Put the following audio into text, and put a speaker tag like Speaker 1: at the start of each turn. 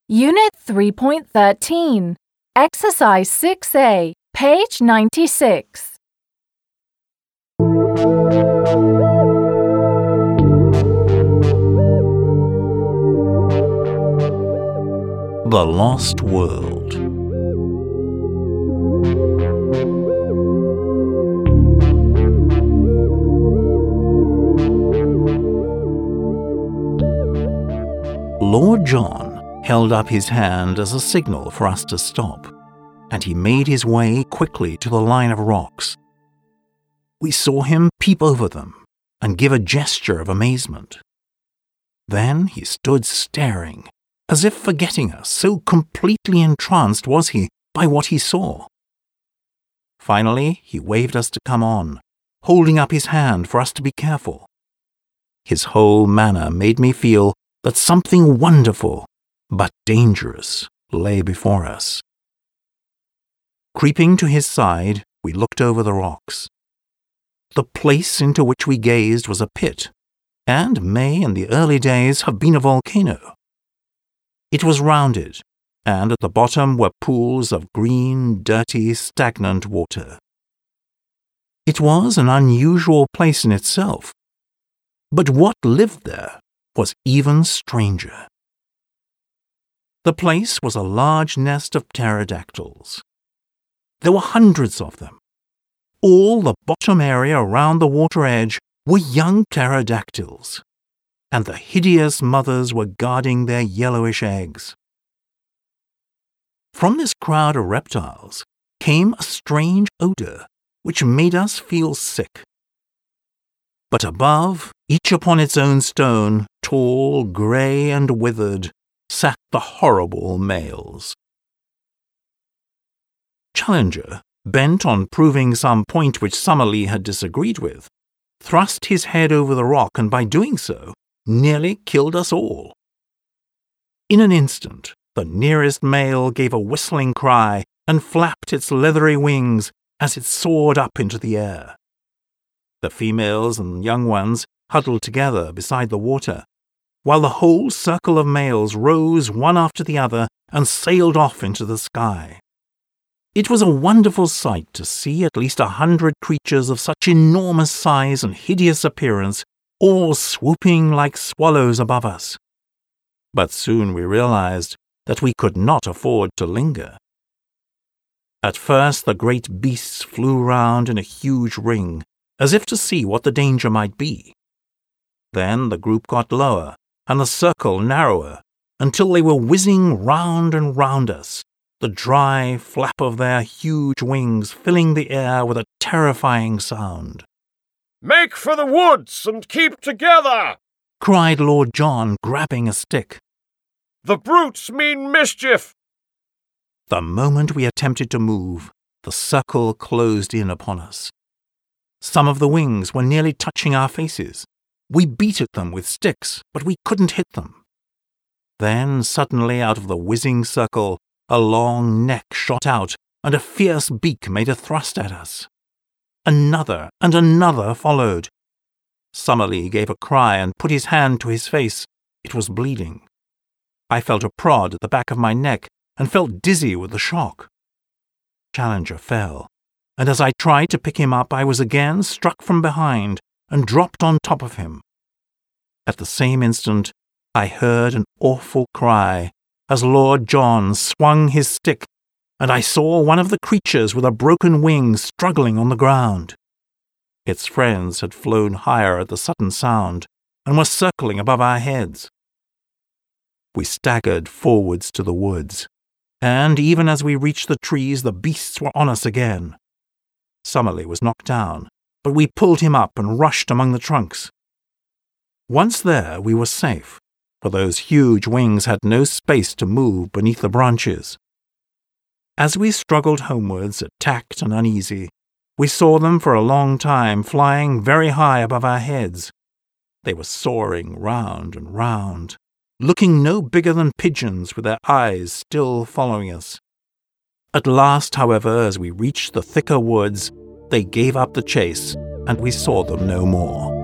Speaker 1: Unit 3.13, Exercise 6A, page 96.
Speaker 2: The Lost World. Lord John held up his hand as a signal for us to stop, and he made his way quickly to the line of rocks. We saw him peep over them and give a gesture of amazement. Then he stood staring, as if forgetting us, so completely entranced was he by what he saw. Finally, he waved us to come on, holding up his hand for us to be careful. His whole manner made me feel that something wonderful but dangerous lay before us. Creeping to his side, we looked over the rocks. The place into which we gazed was a pit, and may in the early days have been a volcano. It was rounded, and at the bottom were pools of green, dirty, stagnant water. It was an unusual place in itself, but what lived there was even stranger. The place was a large nest of pterodactyls. There were hundreds of them. All the bottom area around the water edge were young pterodactyls, and the hideous mothers were guarding their yellowish eggs. From this crowd of reptiles came a strange odor which made us feel sick. But above, each upon its own stone, tall, grey and withered, sat the horrible males. Challenger, bent on proving some point which Summerlee had disagreed with, thrust his head over the rock and by doing so, nearly killed us all. In an instant, the nearest male gave a whistling cry and flapped its leathery wings as it soared up into the air. The females and young ones huddled together beside the water, while the whole circle of males rose one after the other and sailed off into the sky. It was a wonderful sight to see at least 100 creatures of such enormous size and hideous appearance, all swooping like swallows above us. But soon we realized that we could not afford to linger. At first the great beasts flew round in a huge ring, as if to see what the danger might be. Then the group got lower, and the circle narrower, until they were whizzing round and round us, the dry flap of their huge wings filling the air with a terrifying sound.
Speaker 3: "Make for the woods and keep together!"
Speaker 2: cried Lord John, grabbing a stick.
Speaker 3: "The brutes mean mischief!"
Speaker 2: The moment we attempted to move, the circle closed in upon us. Some of the wings were nearly touching our faces. We beat at them with sticks, but we couldn't hit them. Then, suddenly, out of the whizzing circle, a long neck shot out, and a fierce beak made a thrust at us. Another and another followed. Summerlee gave a cry and put his hand to his face. It was bleeding. I felt a prod at the back of my neck and felt dizzy with the shock. Challenger fell, and as I tried to pick him up, I was again struck from behind and dropped on top of him. At the same instant, I heard an awful cry as Lord John swung his stick, and I saw one of the creatures with a broken wing struggling on the ground. Its friends had flown higher at the sudden sound and were circling above our heads. We staggered forwards to the woods, and even as we reached the trees, the beasts were on us again. Summerlee was knocked down, but we pulled him up and rushed among the trunks. Once there, we were safe, for those huge wings had no space to move beneath the branches. As we struggled homewards, attacked and uneasy, we saw them for a long time flying very high above our heads. They were soaring round and round, looking no bigger than pigeons with their eyes still following us. At last, however, as we reached the thicker woods, they gave up the chase, and we saw them no more.